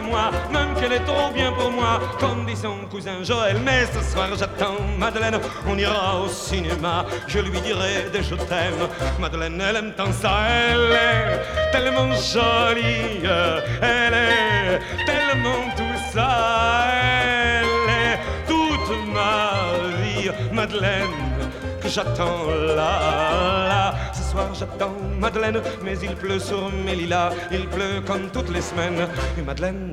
à moi, même qu'elle est trop bien pour moi, comme dit son cousin Joël. Mais ce soir j'attends Madeleine, on ira au cinéma, je lui dirai des je t'aime. Madeleine, elle aime tant ça, elle est tellement jolie, elle est tellement tout ça, elle est toute ma vie, Madeleine, que j'attends là. Ce soir j'attends Madeleine, mais il pleut sur mes lilas, il pleut comme toutes les semaines. Et Madeleine